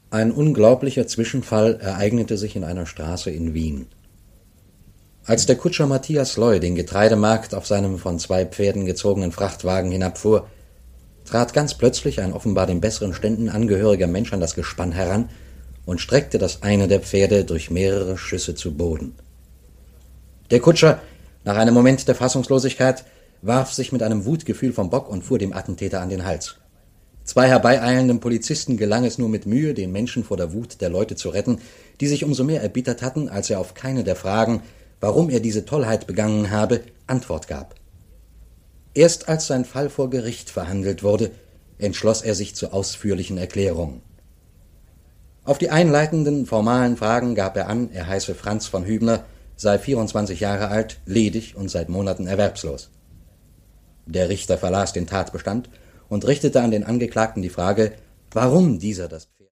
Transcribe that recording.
Ein unglaublicher Zwischenfall ereignete sich in einer Straße in Wien. Als der Kutscher Matthias Loy den Getreidemarkt auf seinem von 2 Pferden gezogenen Frachtwagen hinabfuhr, trat ganz plötzlich ein offenbar den besseren Ständen angehöriger Mensch an das Gespann heran und streckte das eine der Pferde durch mehrere Schüsse zu Boden. Der Kutscher, nach einem Moment der Fassungslosigkeit, warf sich mit einem Wutgefühl vom Bock und fuhr dem Attentäter an den Hals. 2 herbeieilenden Polizisten gelang es nur mit Mühe, den Menschen vor der Wut der Leute zu retten, die sich umso mehr erbittert hatten, als er auf keine der Fragen, warum er diese Tollheit begangen habe, Antwort gab. Erst als sein Fall vor Gericht verhandelt wurde, entschloss er sich zu ausführlichen Erklärungen. Auf die einleitenden formalen Fragen gab er an, er heiße Franz von Hübner, sei 24 Jahre alt, ledig und seit Monaten erwerbslos. Der Richter verlas den Tatbestand und richtete an den Angeklagten die Frage, warum dieser das Pferd